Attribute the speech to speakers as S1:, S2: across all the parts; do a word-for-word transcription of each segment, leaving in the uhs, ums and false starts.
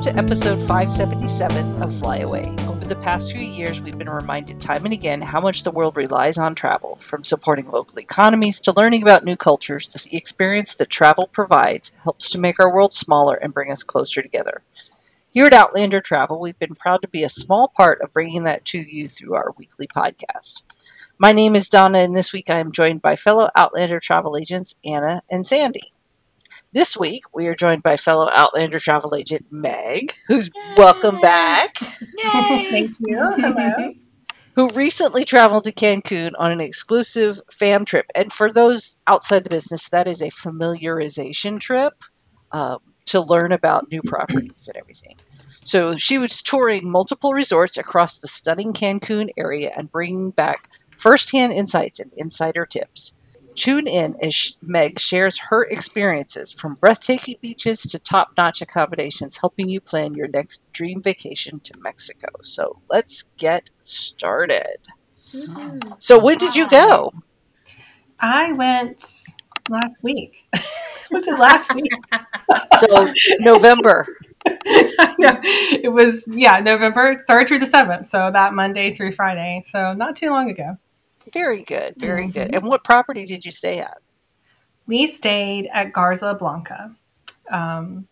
S1: to episode five seventy-seven of Fly Away. Over the past few years, we've been reminded time and again how much the world relies on travel, from supporting local economies to learning about new cultures. The experience that travel provides helps to make our world smaller and bring us closer together. Here at Outlander Travel, we've been proud to be a small part of bringing that to you through our weekly podcast. My name is Donna, and this week I am joined by fellow Outlander travel agents Anna and Sandy. This week, we are joined by fellow Outlander travel agent Meg, who's Yay. welcome back.
S2: Yay! Thank you. Hello.
S1: Who recently traveled to Cancun on an exclusive fam trip. And for those outside the business, that is a familiarization trip um, to learn about new properties and everything. So she was touring multiple resorts across the stunning Cancun area and bringing back firsthand insights and insider tips. Tune in as Meg shares her experiences from breathtaking beaches to top-notch accommodations, helping you plan your next dream vacation to Mexico. So let's get started. Mm-hmm. So when did you go?
S2: I went last week. Was it last week?
S1: So November.
S2: No, it was, yeah, November third through the seventh. So that Monday through Friday. So not too long ago.
S1: Very good. Very mm-hmm. good. And what property did you stay at?
S2: We stayed at Garza Blanca. Um,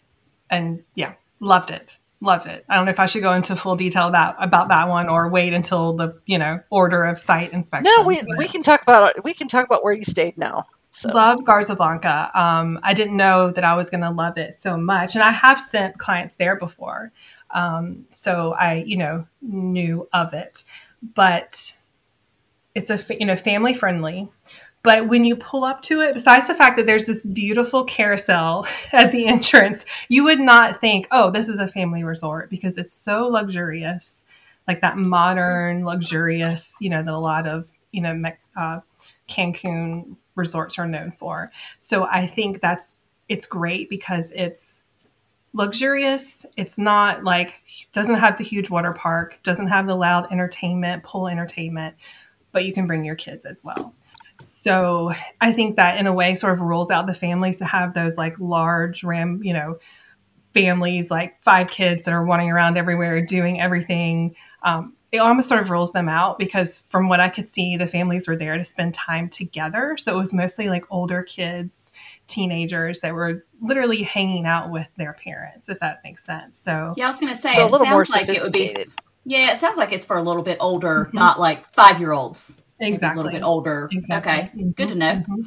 S2: and yeah, loved it. Loved it. I don't know if I should go into full detail about, about that one or wait until the, you know, order of site inspection.
S1: No, we we can talk about we can talk about where you stayed now. So.
S2: Love Garza Blanca. Um, I didn't know that I was going to love it so much. And I have sent clients there before. Um, so I, you know, knew of it, but it's a, you know, family friendly. But when you pull up to it, besides the fact that there's this beautiful carousel at the entrance, you would not think, oh, this is a family resort, because it's so luxurious, like that modern, luxurious, you know, that a lot of, you know, uh, Cancun resorts are known for. So I think that's, it's great because it's luxurious. It's not like, doesn't have the huge water park, doesn't have the loud entertainment, pool entertainment, but you can bring your kids as well. So I think that in a way sort of rules out the families to have those like large ram, you know, families, like five kids that are running around everywhere, doing everything. Um, it almost sort of rules them out, because from what I could see, the families were there to spend time together. So it was mostly like older kids, teenagers that were literally hanging out with their parents, if that makes sense. So
S3: yeah, I was going to say,
S1: so a little more
S3: like
S1: sophisticated.
S3: It would be, yeah, it sounds like it's for a little bit older, mm-hmm. not like five-year-olds.
S2: Exactly.
S3: A little bit older.
S2: Exactly.
S3: Okay. Mm-hmm. Good to know.
S2: Mm-hmm.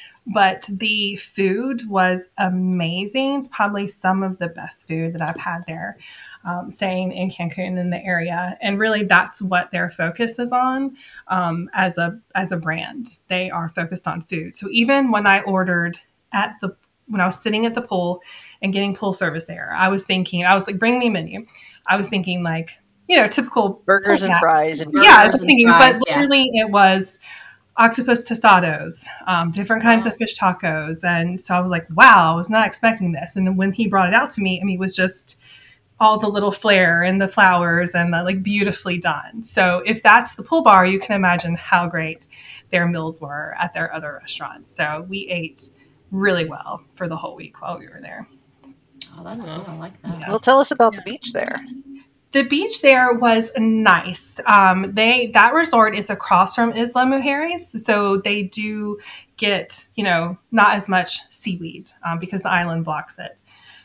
S2: But the food was amazing. It's probably some of the best food that I've had there, um, staying in Cancun in the area. And really that's what their focus is on um, as a as a brand. They are focused on food. So even when I ordered at the, when I was sitting at the pool and getting pool service there, I was thinking, I was like, bring me a menu. I was thinking like, you know, typical
S1: burgers and fries. And
S2: yeah, I was thinking,
S3: fries,
S2: but literally yeah. it was octopus tostados, um, different kinds wow. of fish tacos. And so I was like, wow, I was not expecting this. And then when he brought it out to me, I mean, it was just all the little flair and the flowers and the, like beautifully done. So if that's the pool bar, you can imagine how great their meals were at their other restaurants. So we ate really well for the whole week while we were there.
S3: Oh, that's cool. I like that.
S1: Yeah. Well, tell us about yeah. the beach there.
S2: The beach there was nice. Um, they that resort is across from Isla Mujeres, so they do get, you know, not as much seaweed um, because the island blocks it.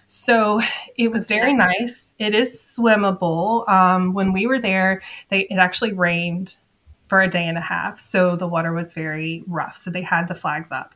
S2: So it was very nice. It is swimmable. Um, when we were there, they it actually rained for a day and a half, so the water was very rough. So they had the flags up.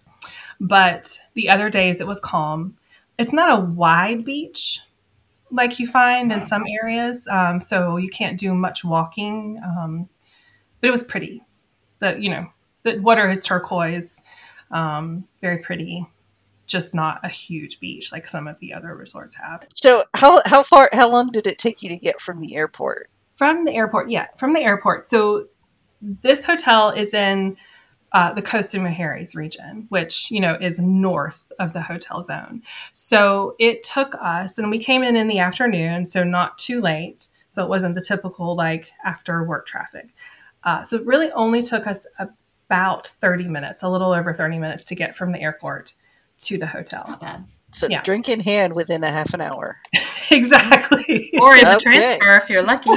S2: But the other days it was calm. It's not a wide beach like you find in some areas. Um, so you can't do much walking, um, but it was pretty. The, you know, the water is turquoise, um, very pretty, just not a huge beach like some of the other resorts have.
S1: So how, how far, how long did it take you to get from the airport?
S2: From the airport. Yeah. From the airport. So this hotel is in Uh, the Costa Mujeres region, which, you know, is north of the hotel zone. So it took us, and we came in in the afternoon, so not too late. So it wasn't the typical like after work traffic. Uh, so it really only took us about thirty minutes, a little over thirty minutes to get from the airport to the hotel.
S3: That's not bad.
S1: So
S2: yeah.
S1: drink in hand within a half an hour.
S2: Exactly.
S4: Or in the
S1: Okay.
S4: transfer if you're lucky.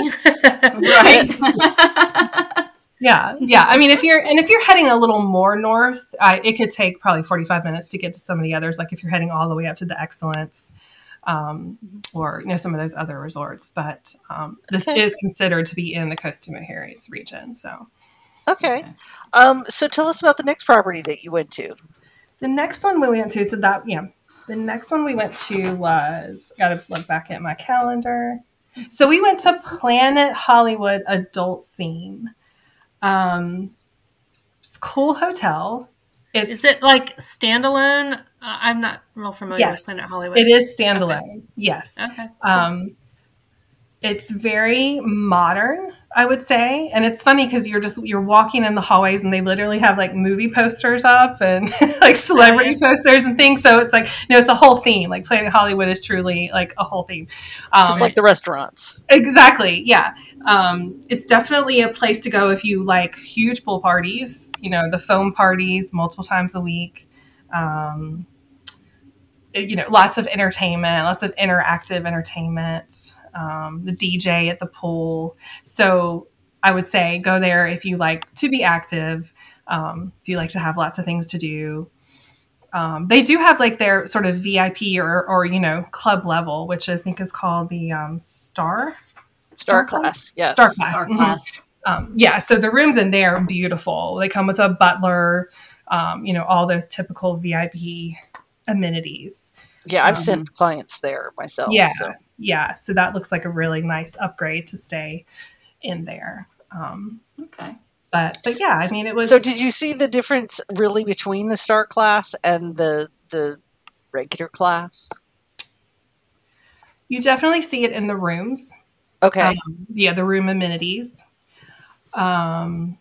S3: Right.
S2: Yeah, yeah. I mean, if you're and if you're heading a little more north, I, it could take probably forty-five minutes to get to some of the others. Like if you're heading all the way up to the Excellence, um, or you know some of those other resorts. But um, this
S1: Okay.
S2: is considered to be in the Costa Mujeres region. So
S1: Okay.
S3: Okay.
S1: Um, so tell us about the next property that you went to.
S2: the next one we went to, so that yeah, the next one we went to was got to look back at my calendar. So we went to Planet Hollywood Adult Scene. Um, it's a cool hotel. It's
S4: Is it like standalone? Uh, I'm not real familiar
S2: yes,
S4: with Planet Hollywood.
S2: it is standalone. Yes.
S4: Okay.
S2: Um, it's very modern, I would say, and it's funny because you're just you're walking in the hallways and they literally have like movie posters up and like celebrity
S4: Oh, yeah.
S2: posters and things. So it's like no, it's a whole theme. Like Planet Hollywood is truly like a whole theme. Um,
S1: Just like the restaurants.
S2: Exactly. Yeah. Um, it's definitely a place to go if you like huge pool parties, you know, the foam parties multiple times a week. Um, you know, lots of entertainment, lots of interactive entertainment, um, the D J at the pool. So I would say go there if you like to be active, um, if you like to have lots of things to do. Um, they do have like their sort of V I P or, or you know, club level, which I think is called the um, Star
S1: Star class. Yes.
S2: Star class.
S3: Star
S2: Mhm.
S3: class.
S2: Um, yeah, so the rooms in there are beautiful. They come with a butler, um, you know, all those typical V I P amenities.
S1: Yeah, I've
S2: Um,
S1: sent clients there myself.
S2: Yeah,
S1: So.
S2: yeah. So that looks like a really nice upgrade to stay in there. Um,
S3: Okay.
S2: but but yeah, I mean, it was.
S1: So did you see the difference really between the Star class and the the regular class?
S2: You definitely see it in the rooms.
S1: Okay.
S2: Um, yeah, the room amenities. Um,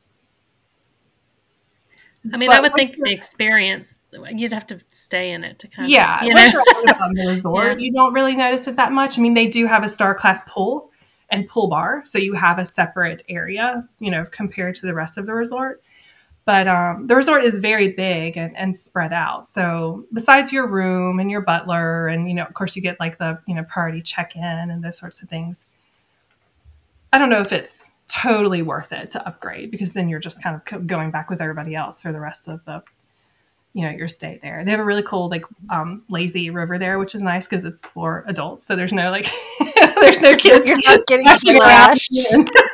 S4: I mean,
S2: but
S4: I would
S2: once
S4: think
S2: you're-
S4: the experience, you'd have to stay in it to kind
S2: Yeah,
S4: of, you
S2: once
S4: know.
S2: you're out on the resort,
S4: Yeah.
S2: you don't really notice it that much. I mean, they do have a Star class pool and pool bar, so you have a separate area, you know, compared to the rest of the resort. But um, the resort is very big and, and spread out. So besides your room and your butler, and you know, of course, you get like the you know priority check-in and those sorts of things. I don't know if it's totally worth it to upgrade because then you're just kind of co- going back with everybody else for the rest of the you know your stay there. They have a really cool like um, lazy river there, which is nice because it's for adults. So there's no like there's no kids
S1: You're not getting
S2: splashing around.
S1: splashed.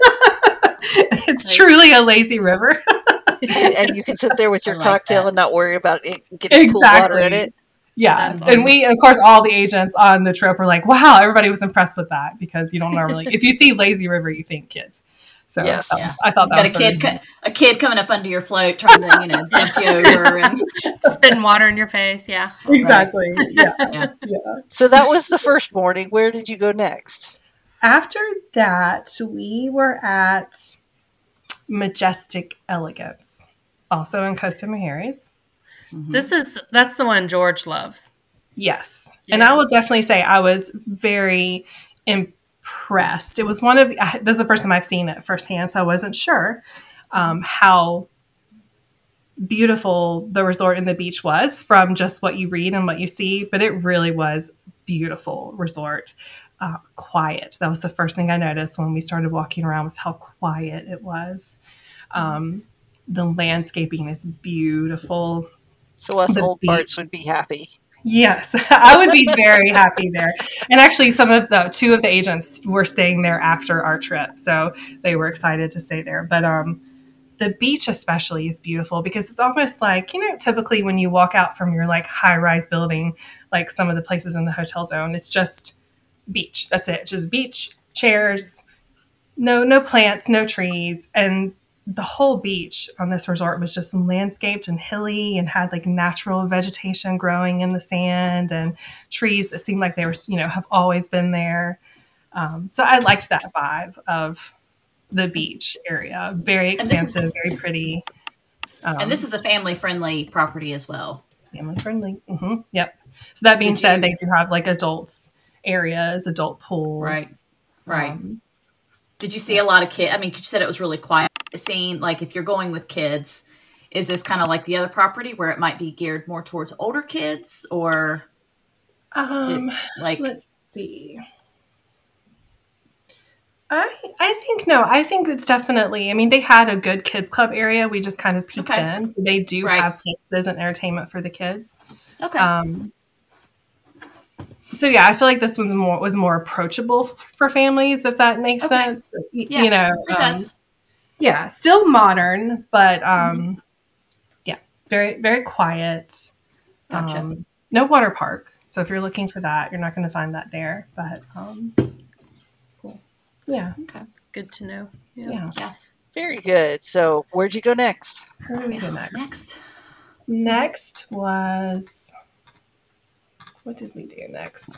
S2: It's truly a lazy river.
S1: and, and you can sit there with your
S3: I like
S1: cocktail
S3: that.
S1: and not worry about it getting pool water in
S2: Exactly.
S1: it.
S2: Yeah.
S4: That's
S2: And we, and of course, all the agents on the trip were like, wow, everybody was impressed with that because you don't normally, if you see lazy river, you think kids. So
S1: Yes.
S2: that was- I thought that
S3: Got
S2: was
S3: a
S2: sort
S3: kid,
S2: of
S3: co- a kid coming up under your float, trying to, you know, dump you over, and
S4: Spitting water in your face. Yeah.
S2: exactly. Yeah.
S3: yeah.
S2: Yeah.
S1: So that was the first morning. Where did you go next?
S2: After that, we were at Majestic Elegance, also in Costa Mujeres.
S4: This is, that's the one George loves.
S2: Yes. And
S4: Yeah.
S2: I will definitely say I was very impressed. It was one of, this is the first time I've seen it firsthand, so I wasn't sure um, how beautiful the resort and the beach was from just what you read and what you see, but it really was beautiful resort. Uh, quiet. That was the first thing I noticed when we started walking around was how quiet it was. Um, the landscaping is beautiful.
S1: So us
S2: The
S1: old
S2: beach.
S1: farts would be happy.
S2: Yes, I would be very happy there. And actually, some of the two of the agents were staying there after our trip, so they were excited to stay there. But um, the beach especially is beautiful because it's almost like, you know, typically when you walk out from your like high rise building, like some of the places in the hotel zone, it's just beach. That's it. Just beach, chairs, no no plants, no trees, and the whole beach on this resort was just landscaped and hilly and had like natural vegetation growing in the sand and trees that seemed like they were, you know, have always been there. Um, so I liked that vibe of the beach area. Very
S3: this is-
S2: expansive, very pretty. Um,
S3: And this is a family-friendly property as well.
S2: family friendly. hmm Yep. So that being
S3: Did
S2: said,
S3: you-
S2: they do have like adults areas, adult pools.
S3: Right. Right.
S2: Um,
S3: Did you see a lot of kids? I mean, you said it was really quiet. It seemed like if you're going with kids, is this kind of like the other property where it might be geared more towards older kids, or
S2: Um,
S3: Did, like,
S2: let's see. I I think no. I think it's definitely. I mean, they had a good kids club area. We just kind of peeked
S3: Okay.
S2: in, so they do
S3: Right.
S2: have places and entertainment for the kids.
S3: okay.
S2: Um, so yeah, I feel like this one's more was more approachable f- for families, if that makes
S3: Okay.
S2: sense. Y-
S3: Yeah,
S2: you know,
S3: it
S2: um,
S3: does.
S2: yeah, still modern, but um, yeah, very very quiet.
S3: Gotcha.
S2: Um, no water park. So if you're looking for that, you're not going to find that there. But um, cool. Yeah,
S3: Okay.
S4: Good to know. Yeah.
S2: yeah.
S3: Yeah.
S1: Very good. So where'd you go next?
S2: Where do we go
S3: Yeah,
S2: next?
S3: Next.
S2: Next was what did we do next?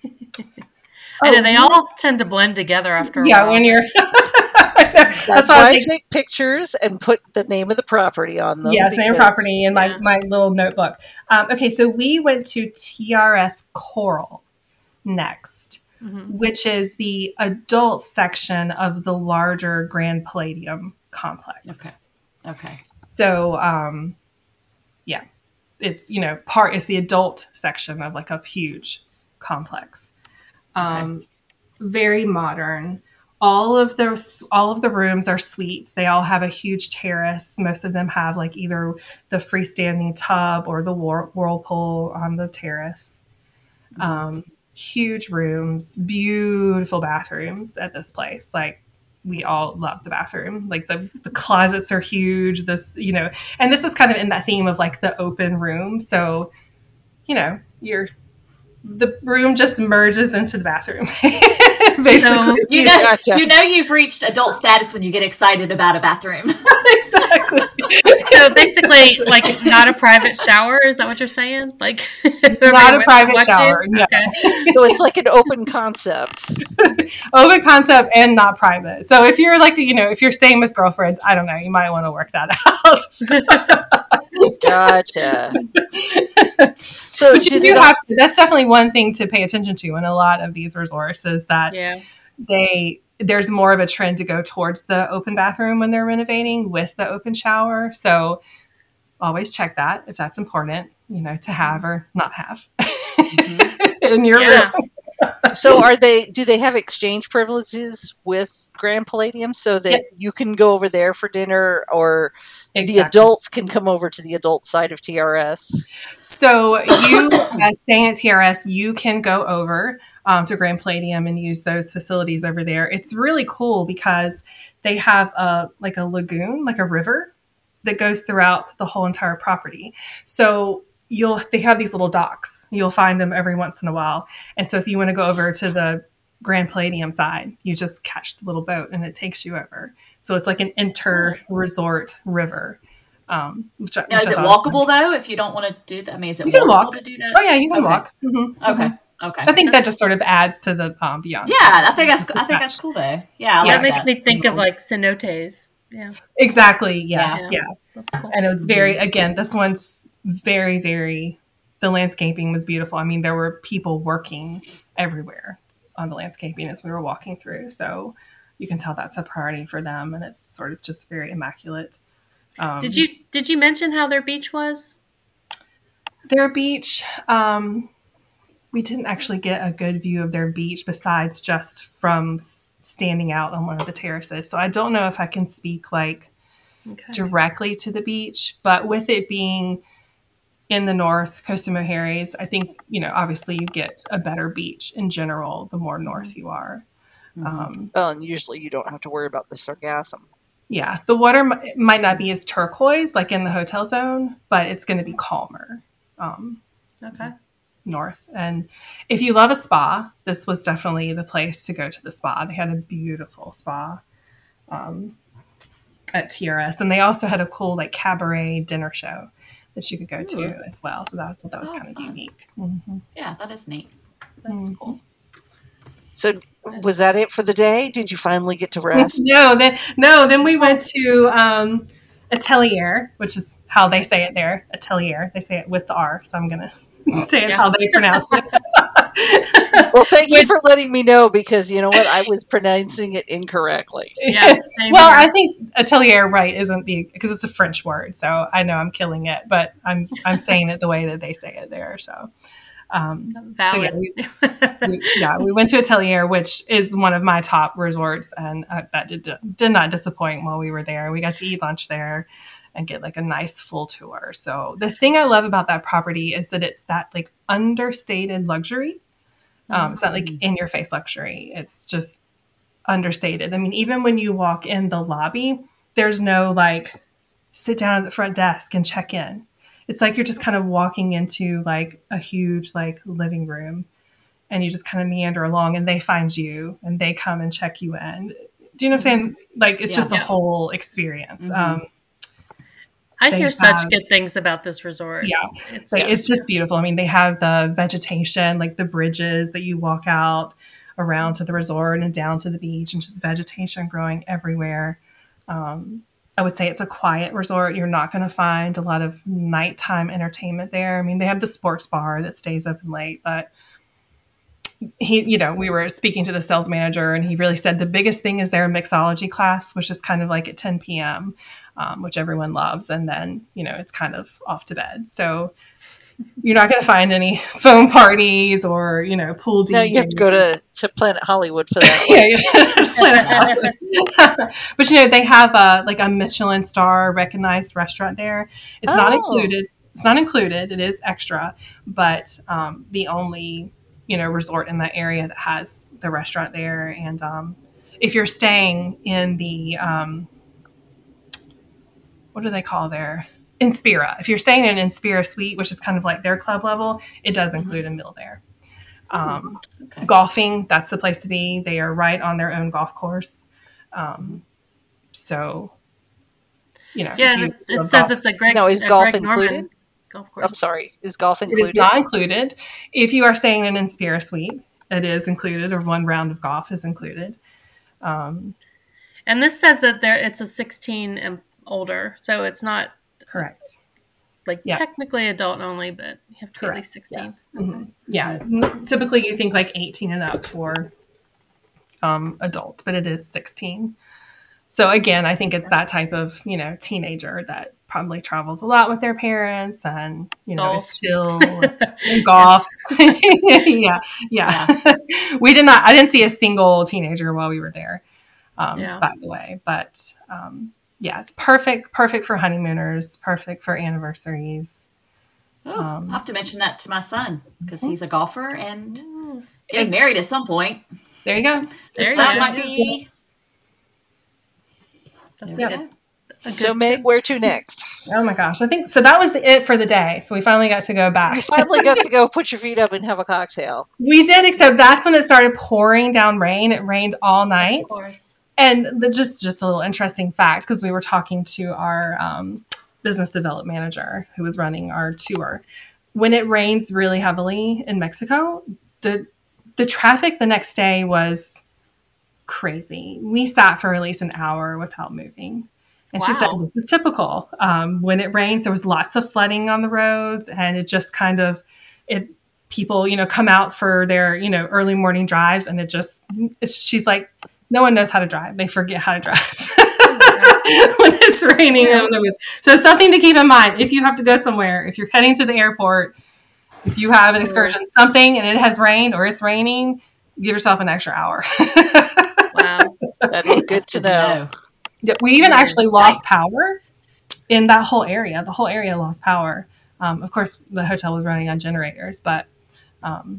S4: I know
S2: Oh,
S4: they
S2: we-
S4: all tend to blend together after a
S2: yeah,
S4: while.
S2: when you're
S1: That's,
S2: that's
S1: why
S2: why I
S1: I
S2: think
S1: take pictures and put the name of the property on them.
S2: yes, name of
S1: because-
S2: property in my
S4: yeah.
S2: my little notebook. Um, okay, so we went to T R S Coral next,
S4: Mhm.
S2: which is the adult section of the larger Grand Palladium complex.
S3: Okay. Okay.
S2: So, um, yeah, it's, you know, part, it's the adult section of like a huge complex. Um, very modern. All of those, all of the rooms are suites. They all have a huge terrace. Most of them have like either the freestanding tub or the whir- whirlpool on the terrace. Um, huge rooms, beautiful bathrooms at this place. Like, we all love the bathroom. Like the, the closets are huge. This, you know, and this is kind of in that theme of like the open room. So, you know, you're, the room just merges into the bathroom, basically.
S4: So-
S3: You know,
S1: Gotcha.
S3: you know you've reached adult status when you get excited about a bathroom.
S2: Exactly.
S4: So basically, like not a private shower. Is that what you're saying? Like
S2: Not a
S4: everybody
S2: private
S4: watching?
S2: shower, no.
S4: Okay.
S1: So it's like an open concept.
S2: Open concept and not private. So if you're like, you know, if you're staying with girlfriends, I don't know, you might want to work that out.
S1: Gotcha. So
S2: But you
S1: did
S2: do
S1: it
S2: have to. That's definitely one thing to pay attention to in a lot of these resorts is that
S4: Yeah.
S2: they there's more of a trend to go towards the open bathroom when they're renovating with the open shower. So always check that if that's important, you know, to have or not have in your
S4: Yeah.
S2: room.
S1: So are they? Do they have exchange privileges with Grand Palladium so that
S2: Yep.
S1: you can go over there for dinner, or the
S2: Exactly.
S1: adults can come over to the adult side of T R S?
S2: So you, as staying at T R S, you can go over um, to Grand Palladium and use those facilities over there. It's really cool because they have a like a lagoon, like a river that goes throughout the whole entire property. So you'll they have these little docks. You'll find them every once in a while. And so if you want to go over to the Grand Palladium side, you just catch the little boat and it takes you over. So it's like an inter-resort river. Um, which, I-
S3: Now,
S2: which
S3: is
S2: I
S3: it
S2: thought was
S3: walkable though? If you don't want to do that, I mean, is it
S2: You can
S3: walkable
S2: walk.
S3: to do that?
S2: Oh yeah, you can
S3: Okay.
S2: walk. Mhm,
S3: Okay.
S2: mhm.
S3: Okay.
S2: I think that just sort of adds to the ambiance.
S3: Yeah, I think that's I think that's cool though. Yeah, I
S2: Yeah,
S4: That
S3: like
S4: makes
S3: that.
S4: me think of like cenotes. Yeah.
S2: Exactly. Yes.
S4: Yeah.
S2: Yeah.
S4: That's cool.
S2: And it was very, again, this one's very, very, the landscaping was beautiful. I mean, there were people working everywhere on the landscaping as we were walking through. So you can tell that's a priority for them. And it's sort of just very immaculate. Um,
S4: Did you did you mention how their beach was?
S2: Their beach, um, we didn't actually get a good view of their beach besides just from s- standing out on one of the terraces. So I don't know if I can speak like
S4: Okay.
S2: directly to the beach, but with it being in the north, Costa Mujeres, I think, you know, obviously you get a better beach in general the more north you are. Um,
S1: Well, and usually you don't have to worry about the sargassum.
S2: yeah, the water m- might not be as turquoise like in the hotel zone, but it's going to be calmer. Um,
S4: Okay.
S2: north. And if you love a spa, this was definitely the place to go to the spa. They had a beautiful spa um, at T R S. And they also had a cool like cabaret dinner show that you could go to
S3: Ooh.
S2: as well. So that was, that was
S3: Oh,
S2: kind of
S3: fun.
S2: unique. Mhm.
S3: Yeah, that is neat.
S2: That's
S3: Cool.
S1: So was that it for the day? Did you finally get to rest?
S2: No, then, no, then we went to um, Atelier, which is how they say it there. Atelier. They say it with the R. So I'm going to say it
S4: Yeah.
S2: how they pronounce it.
S1: Well, thank you
S2: Which-
S1: for letting me know, because you know what? I was pronouncing it incorrectly.
S4: Yeah. Same
S2: Well,
S4: here.
S2: I think atelier right isn't the because it's a French word, so I know I'm killing it, but I'm I'm saying it the way that they say it there. So, Um, so
S4: Valid.
S2: yeah, we, we, yeah, we went to Atelier, which is one of my top resorts, and uh, that did did not disappoint while we were there. We got to eat lunch there and get like a nice full tour. So the thing I love about that property is that it's that like understated luxury. Um, it's not like in your face luxury. It's just understated. I mean, even when you walk in the lobby, there's no like sit down at the front desk and check in. It's like you're just kind of walking into like a huge like living room, and you just kind of meander along, and they find you and they come and check you in. Do you know what I'm saying? Like it's
S3: Yeah.
S2: just a
S4: Yeah.
S2: whole experience.
S3: Mhm.
S2: Um,
S4: I
S2: They
S4: hear such
S2: have-
S4: good things about this resort.
S2: Yeah.
S4: It's,
S2: Like, it's just beautiful. I mean, they have the vegetation, like the bridges that you walk out around to the resort and down to the beach, and just vegetation growing everywhere. Um, I would say it's a quiet resort. You're not going to find a lot of nighttime entertainment there. I mean, they have the sports bar that stays open late, but he, you know, we were speaking to the sales manager, and he really said the biggest thing is their mixology class, which is kind of like at ten p.m., um, which everyone loves. And then, you know, it's kind of off to bed. So you're not going to find any foam parties or, you know, pool D Js.
S1: No, you have to go to, to Planet Hollywood for that.
S2: Yeah, you should plan it. But you know, they have a like a Michelin star recognized restaurant there. It's not
S1: Oh.
S2: included. It's not included. It is extra, but um, the only you know resort in that area that has the restaurant there. And um, if you're staying in the um, what do they call there? Inspira. If you're staying in an Inspira suite, which is kind of like their club level, it does include a meal there. Um,
S3: Okay.
S2: Golfing, that's the place to be. They are right on their own golf course. Um, so, you know, if
S4: yeah,
S2: you
S4: it's, it
S2: love
S4: says
S2: golf-
S4: it's a Greg.
S1: Now, is
S4: a
S1: golf
S4: Greg Norman
S1: included?
S4: golf
S1: I'm
S4: course.
S1: sorry. Is golf
S2: it is
S1: included?
S2: not included. If you are staying in an Inspira suite, it is included, or one round of golf is included. Um,
S4: And this says that there it's a sixteen and older, so it's not
S2: correct.
S4: like
S2: Yeah.
S4: technically adult only, but you have to be at
S2: Correct.
S4: least sixteen.
S2: Yes. Mhm. Yeah. N- Typically, you think like eighteen and up for um, adult, but it is sixteen. So again, I think it's that type of you know teenager that probably travels a lot with their parents and you know is
S4: Golfs.
S2: chill and golfs. yeah, yeah. We did not. I didn't see a single teenager while we were there. Um,
S4: Yeah.
S2: By the way, but um, yeah, it's perfect. Perfect for honeymooners. Perfect for anniversaries.
S3: Oh,
S2: Um,
S3: I'll have to mention that to my son because he's a golfer and
S4: Mm.
S3: getting married at some point.
S2: There you go.
S4: There
S3: This
S4: you
S3: that
S4: go.
S3: might be.
S4: That's
S3: There
S4: a
S3: we
S4: good,
S3: go.
S4: a good
S1: So, Meg,
S4: tip.
S1: where to next?
S2: Oh my gosh. I think so. That was the, it for the day. So we finally got to go back.
S1: You finally got to go put your feet up and have a cocktail.
S2: We did, except that's when it started pouring down rain. It rained all night.
S4: Of course.
S2: And the, just, just a little interesting fact, because we were talking to our um, business development manager who was running our tour. When it rains really heavily in Mexico, the the traffic the next day was crazy. We sat for at least an hour without moving. And she said,
S3: Wow.
S2: this is typical. Um, when it rains, there was lots of flooding on the roads, and it just kind of, it people, you know, come out for their, you know, early morning drives, and it just, it's, she's like, no one knows how to drive. They forget how to drive when it's raining. And there was, so something to keep in mind if you have to go somewhere, if you're heading to the airport, if you have an excursion, something, and it has rained or it's raining, give yourself an extra hour.
S4: Wow.
S1: That is good to know.
S2: Yeah, we even actually lost power in that whole area. The whole area lost power. Um, of course, the hotel was running on generators, but um,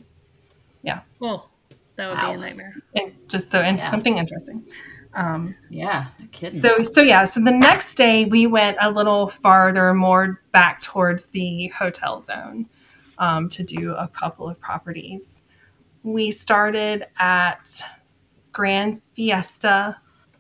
S4: Well, that would
S3: Wow.
S4: be a nightmare.
S2: and just so and
S3: Yeah.
S2: something interesting. Um,
S3: Yeah, no kidding.
S2: so so yeah. So the next day we went a little farther, more back towards the hotel zone um, to do a couple of properties. We started at Grand Fiesta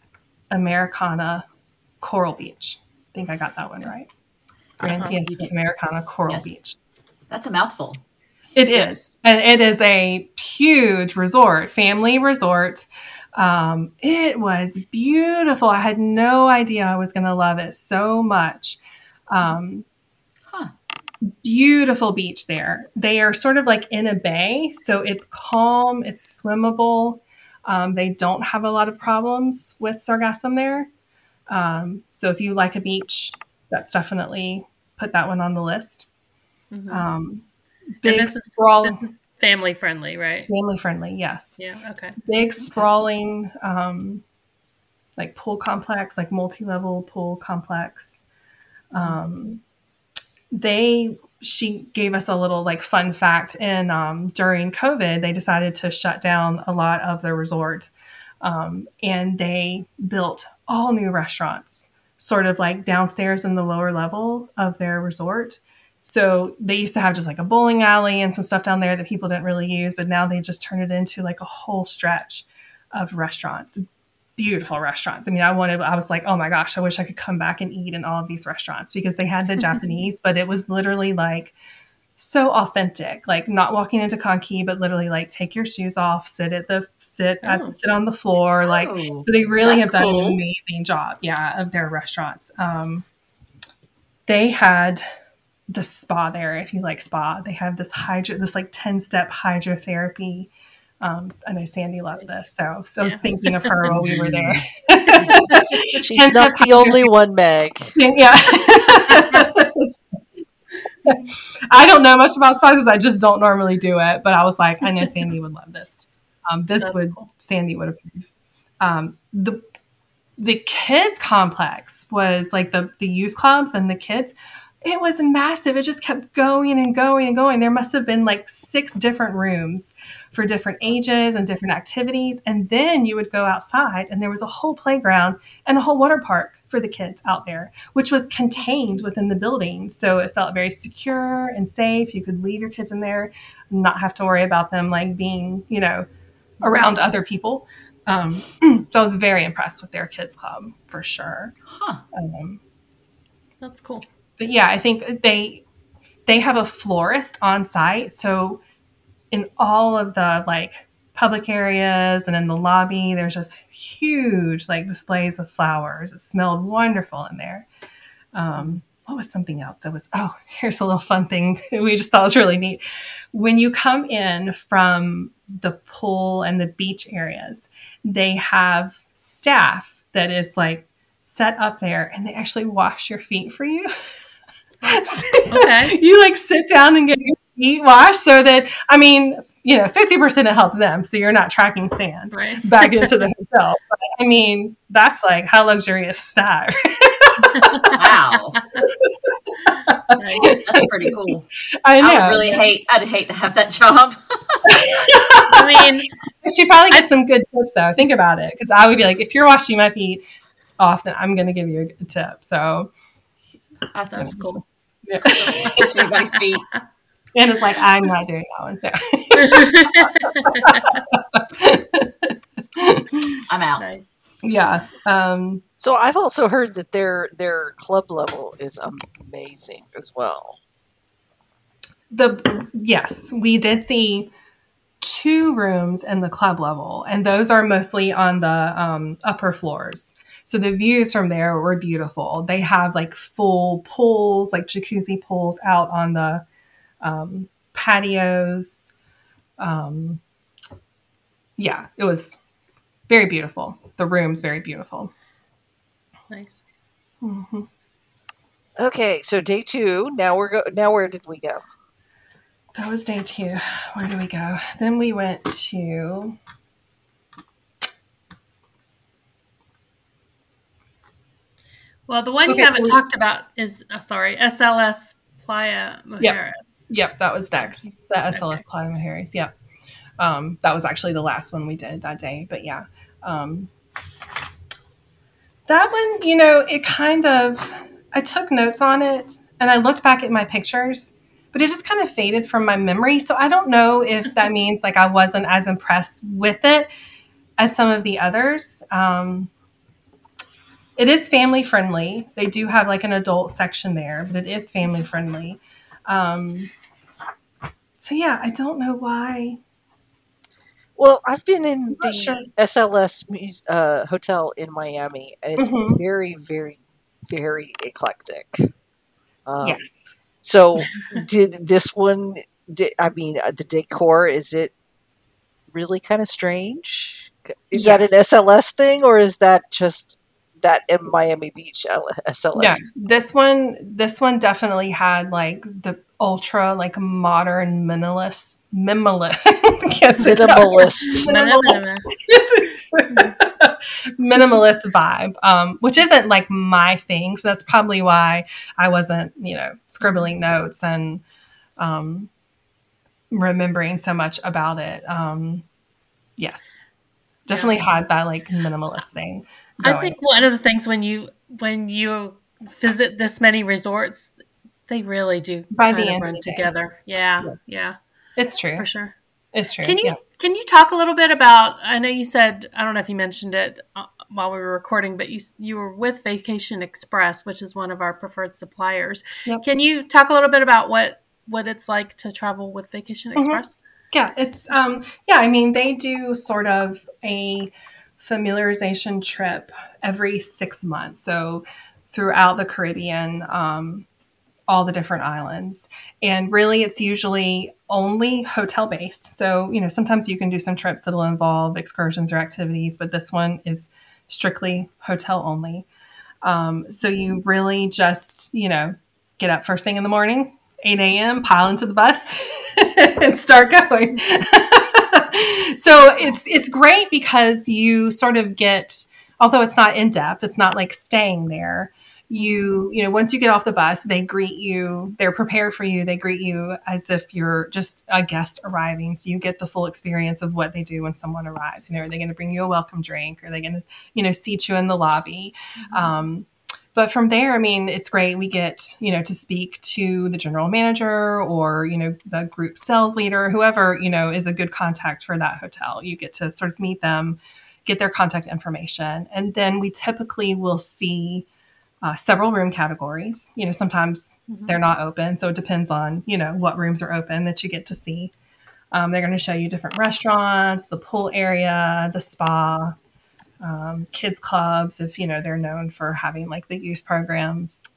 S2: Americana Coral Beach. I think I got that one right. Grand
S3: Uh-huh.
S2: Fiesta
S3: You did.
S2: Americana Coral
S3: Yes.
S2: Beach.
S3: That's a mouthful.
S2: It
S1: Yes.
S2: is. And it is a huge resort, family resort. Um, it was beautiful. I had no idea I was going to love it so much. Um,
S3: Huh.
S2: Beautiful beach there. They are sort of like in a bay, so it's calm, it's swimmable. Um, they don't have a lot of problems with sargassum there. Um, so if you like a beach, that's definitely put that one on the list.
S4: Mhm.
S2: Um, big
S4: And this is
S2: sprawl,
S4: this is family friendly, right?
S2: family friendly. Yes,
S4: Yeah. Okay.
S2: big sprawling, um, like pool complex, like multi-level pool complex. Um, they she gave us a little like fun fact, and um, during COVID, they decided to shut down a lot of the resort, um, and they built all new restaurants, sort of like downstairs in the lower level of their resort. So they used to have just like a bowling alley and some stuff down there that people didn't really use, but now they just turned it into like a whole stretch of restaurants. Beautiful restaurants. I mean, I wanted, I was like, oh my gosh, I wish I could come back and eat in all of these restaurants because they had the Japanese, but it was literally like so authentic, like not walking into Konki, but literally like take your shoes off, sit at the, sit,
S4: Oh.
S2: at, sit on the floor. Like,
S3: Oh,
S2: so they really have
S3: that's
S2: done
S3: cool.
S2: an amazing job. Yeah. Of their restaurants. Um, they had the spa there. If you like spa, they have this hydro, this like ten step hydrotherapy. Um, I know Sandy loves this, so, so I was
S4: Yeah.
S2: thinking of her while we were there.
S1: She's
S2: ten
S1: not
S2: step
S1: the only one, Meg.
S2: Yeah. I don't know much about spas. I just don't normally do it, but I was like, I know Sandy would love this. Um, this
S4: That's
S2: would
S4: cool.
S2: Sandy would approve. Um, the the kids complex was like the the youth clubs and the kids. It was massive. It just kept going and going and going. There must have been like six different rooms for different ages and different activities. And then you would go outside and there was a whole playground and a whole water park for the kids out there, which was contained within the building. So it felt very secure and safe. You could leave your kids in there, not have to worry about them like being, you know, around other people. Um, so I was very impressed with their kids club for sure.
S3: Huh.
S2: Um,
S4: That's cool.
S2: but yeah, I think they they have a florist on site. So in all of the like public areas and in the lobby, there's just huge like displays of flowers. It smelled wonderful in there. Um, what was something else that was, oh, here's a little fun thing we just thought was really neat. When you come in from the pool and the beach areas, they have staff that is like set up there and they actually wash your feet for you.
S4: Okay.
S2: You like sit down and get your feet washed so that, I mean, you know, fifty percent it helps them. So you're not tracking sand
S4: Right.
S2: back into the hotel. But I mean, that's like, how luxurious is that?
S3: Wow.
S4: Nice.
S3: That's pretty cool.
S2: I know.
S3: I would really hate, I'd hate to have that job.
S4: I mean,
S2: She probably gets some good tips though. Think about it. Because I would be like, if you're washing my feet often, I'm going to give you a good tip. So
S3: That's,
S4: that's cool.
S2: yeah.
S3: Touch anybody's feet.
S2: And it's like, I'm not doing that one.
S3: I'm out.
S4: Nice.
S2: yeah. Um,
S1: So I've also heard that their their club level is amazing as well.
S2: the yes, we did see two rooms in the club level, and those are mostly on the um, upper floors. So the views from there were beautiful. They have like full pools, like jacuzzi pools out on the um, patios. Um, yeah, it was very beautiful. The room's very beautiful.
S4: Nice.
S2: Mm-hmm.
S1: Okay, so day two. Now we're go. Now where did we go?
S2: That was day two. Where did we go? Then we went to.
S4: Well, the one
S2: Okay,
S4: you haven't
S2: we-
S4: talked about is, oh, sorry, S L S Playa Mujeres.
S2: Yep, that was Dex, the S L S Playa Mujeres. Yep. Um, that was actually the last one we did that day. But yeah. Um, that one, you know, it kind of, I took notes on it and I looked back at my pictures, but it just kind of faded from my memory. So I don't know if that means like I wasn't as impressed with it as some of the others. Um, it is family friendly. They do have like an adult section there, but it is family friendly. Um, so yeah, I don't know why.
S1: Well, I've been in
S2: not
S1: the
S2: sure.
S1: S L S mus- uh, hotel in Miami, and it's
S2: Mhm.
S1: very, very, very eclectic. Um,
S2: Yes.
S1: So, did this one? Did, I mean, uh, the decor, is it really kind of strange? Is that an
S2: Yes.
S1: S L S thing, or is that just that in Miami Beach S L
S2: Yeah,
S1: S.
S2: this one, this one definitely had like the ultra like modern minimalist, minimalist,
S1: Minimalist.
S2: minimalist, minimalist vibe, um, which isn't like my thing. So that's probably why I wasn't, you know, scribbling notes and um, remembering so much about it. Um, yes, definitely
S4: Yeah.
S2: had that like minimalist thing
S4: I
S2: going.
S4: think one of the things when you when you visit this many resorts, they really do
S2: By
S4: kind
S2: the
S4: of
S2: end of
S4: run
S2: the day.
S4: together. Yeah,
S2: Yes.
S4: yeah,
S2: It's true.
S4: for sure.
S2: It's true.
S4: Can you
S2: Yeah.
S4: can you talk a little bit about? I know you said, I don't know if you mentioned it uh, while we were recording, but you you were with Vacation Express, which is one of our preferred suppliers.
S2: Yep.
S4: Can you talk a little bit about what what it's like to travel with Vacation
S2: Mhm.
S4: Express?
S2: Yeah, it's um yeah, I mean they do sort of a familiarization trip every six months. So throughout the Caribbean, um, all the different islands. And really it's usually only hotel based. So, you know, sometimes you can do some trips that'll involve excursions or activities, but this one is strictly hotel only. Um, so you really just, you know, get up first thing in the morning, eight a.m., pile into the bus and start going. So it's it's great because you sort of get, although it's not in depth, it's not like staying there. You you know, once you get off the bus, they greet you. They're prepared for you. They greet you as if you're just a guest arriving. So you get the full experience of what they do when someone arrives. You know, are they going to bring you a welcome drink? Are they going to, you know, seat you in the lobby? Um, but from there, I mean, it's great. We get, you know, to speak to the general manager or, you know, the group sales leader, whoever, you know, is a good contact for that hotel. You get to sort of meet them, get their contact information. And then we typically will see uh, several room categories. You know, sometimes
S4: Mhm.
S2: they're not open. So it depends on, you know, what rooms are open that you get to see. Um, they're going to show you different restaurants, the pool area, the spa, um, kids clubs, if you know they're known for having like the youth programs.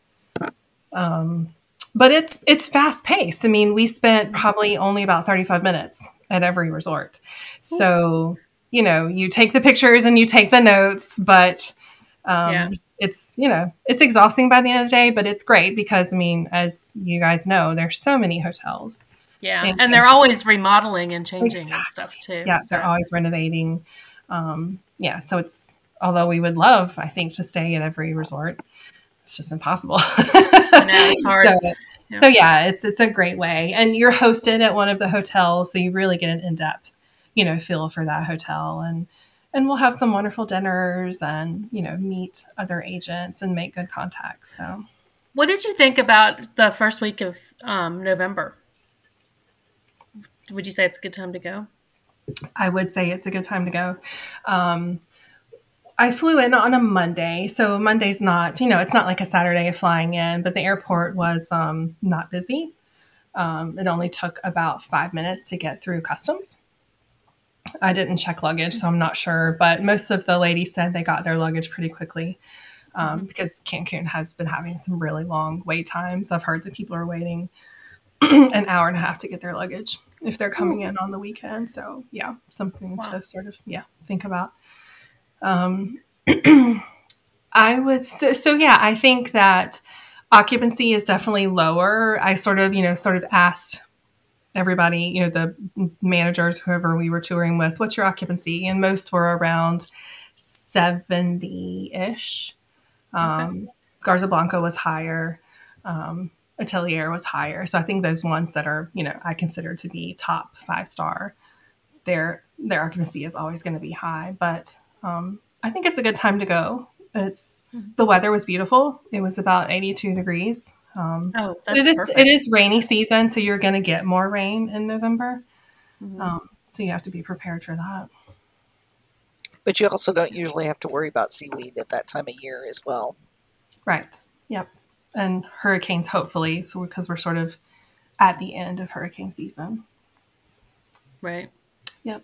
S2: Um, but it's it's fast paced. I mean, we spent probably only about thirty-five minutes at every resort. So, you know, you take the pictures and you take the notes, but um,
S4: Yeah.
S2: it's, you know, it's exhausting by the end of the day, but it's great because, I mean, as you guys know, there's so many hotels.
S4: Yeah.
S2: And
S4: And they're always remodeling and changing
S2: Exactly.
S4: and stuff too.
S2: Yeah,
S4: so.
S2: they're always renovating. Um, yeah, so it's, although we would love, I think, to stay at every resort, it's just impossible.
S4: I know, it's hard.
S2: So,
S4: Yeah.
S2: so yeah, it's it's a great way, and you're hosted at one of the hotels, so you really get an in depth, you know, feel for that hotel, and and we'll have some wonderful dinners, and you know, meet other agents and make good contacts. So,
S4: What did you think about the first week of um, November? Would you say it's a good time to go?
S2: I would say it's a good time to go. Um, I flew in on a Monday, so Monday's not, you know, it's not like a Saturday of flying in, but the airport was um, not busy. Um, it only took about five minutes to get through customs. I didn't check luggage, so I'm not sure, but most of the ladies said they got their luggage pretty quickly um, because Cancun has been having some really long wait times. I've heard that people are waiting an hour and a half to get their luggage if they're coming in on the weekend. So yeah, something
S4: Wow.
S2: to sort of, yeah, think about. Um, I would, so, so yeah, I think that occupancy is definitely lower. I sort of, you know, sort of asked everybody, you know, the managers, whoever we were touring with, what's your occupancy? And most were around seventy-ish. Um, Garza Blanca was higher. Um, Atelier was higher. So I think those ones that are, you know, I consider to be top five star, their their occupancy is always going to be high. But um, I think it's a good time to go. It's the weather was beautiful. It was about eighty-two degrees. Um,
S4: Oh,
S2: but
S4: that's
S2: it is
S4: perfect.
S2: it is rainy season, so you're going to get more rain in November.
S4: Mhm.
S2: Um, so you have to be prepared for that.
S1: But you also don't usually have to worry about seaweed at that time of year as well.
S2: Right. Yep. And hurricanes, hopefully, so because we're sort of at the end of hurricane season.
S4: Right.
S2: Yep.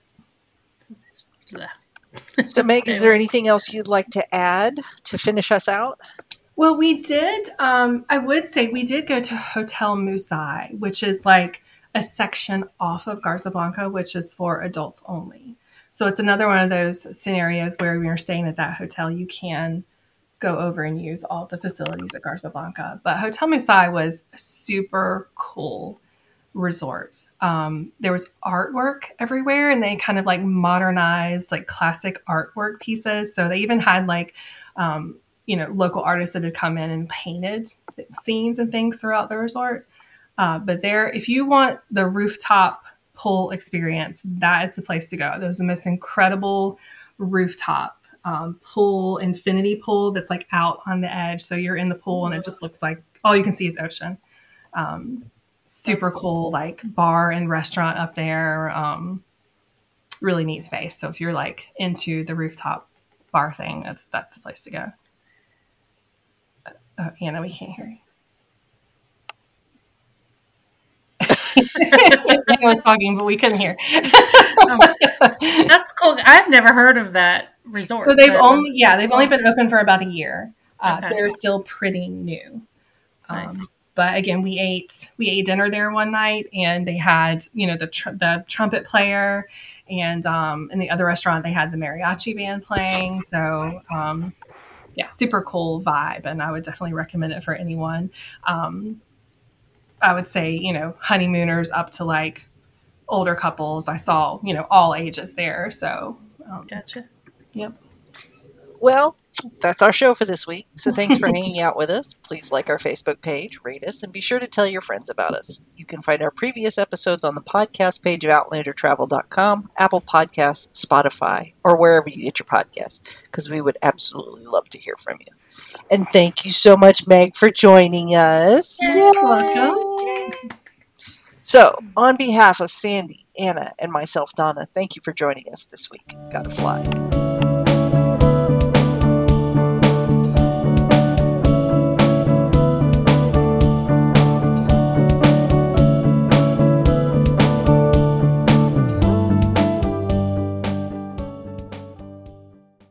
S1: So, Meg, is there anything else you'd like to add to finish us out?
S2: Well, we did. Um, I would say we did go to Hotel Musai, which is like a section off of Garza Blanca, which is for adults only. So it's another one of those scenarios where when you're staying at that hotel, you can go over and use all the facilities at Garza Blanca. But Hotel Musai was a super cool resort. Um, there was artwork everywhere, and they kind of like modernized like classic artwork pieces. So they even had like, um, you know, local artists that had come in and painted scenes and things throughout the resort. Uh, but there, if you want the rooftop pool experience, that is the place to go. There's the most incredible rooftop um, pool, infinity pool that's like out on the edge. So you're in the pool and it just looks like all you can see is ocean. Um, super cool, like bar and restaurant up there. Um, really neat space. So if you're like into the rooftop bar thing, that's that's the place to go. Uh, Anna, we can't hear you. I was talking, but we couldn't hear.
S4: Oh, that's cool. I've never heard of that resort.
S2: So they've only, yeah, they've only been open for about a year, uh,
S4: Okay.
S2: so they're still pretty new.
S4: Nice.
S2: Um, but again, we ate we ate dinner there one night, and they had you know the tr- the trumpet player, and um, in the other restaurant they had the mariachi band playing. So um, yeah, super cool vibe, and I would definitely recommend it for anyone. Um, I would say, you know, honeymooners up to like older couples. I saw, you know, all ages there. So, um,
S4: Gotcha.
S2: yep.
S1: Well, that's our show for this week. So thanks for hanging out with us. Please like our Facebook page, rate us, and be sure to tell your friends about us. You can find our previous episodes on the podcast page of outlander travel dot com, Apple Podcasts, Spotify, or wherever you get your podcasts, because we would absolutely love to hear from you. And thank you so much, Meg, for joining us.
S2: You're welcome.
S1: So, on behalf of Sandy, Anna, and myself, Donna, thank you for joining us this week. Gotta fly.